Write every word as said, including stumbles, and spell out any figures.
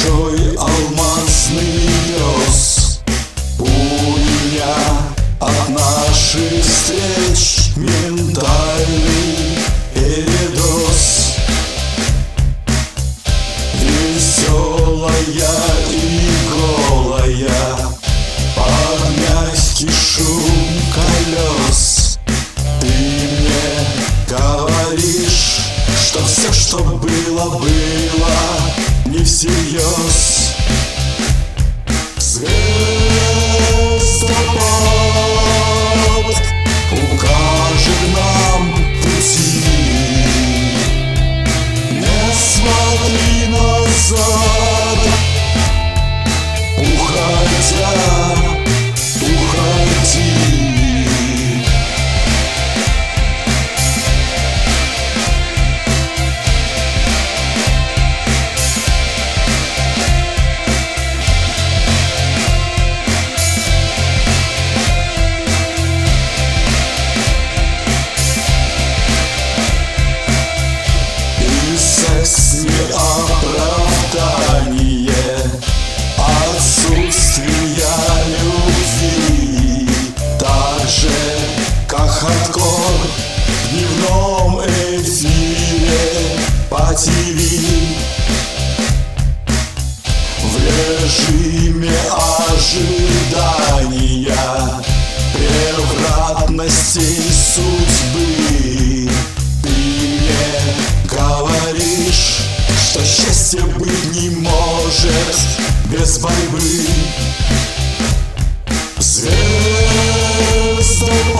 большой алмазный пес. У меня от наших встреч ментальный передоз. Веселая и голая под мягкий шум колес. Ты мне говоришь, что все, что было, было не всерьез. Звездопад укажет нам пути. Не смотри назад, уходя, уходи. Секс не оправдание отсутствия любви, так же, как хардкор в дневном эфире по ТВ. В режиме ожидания превратностей судьбы ты мне говоришь, что счастье быть не может без борьбы. Звездопад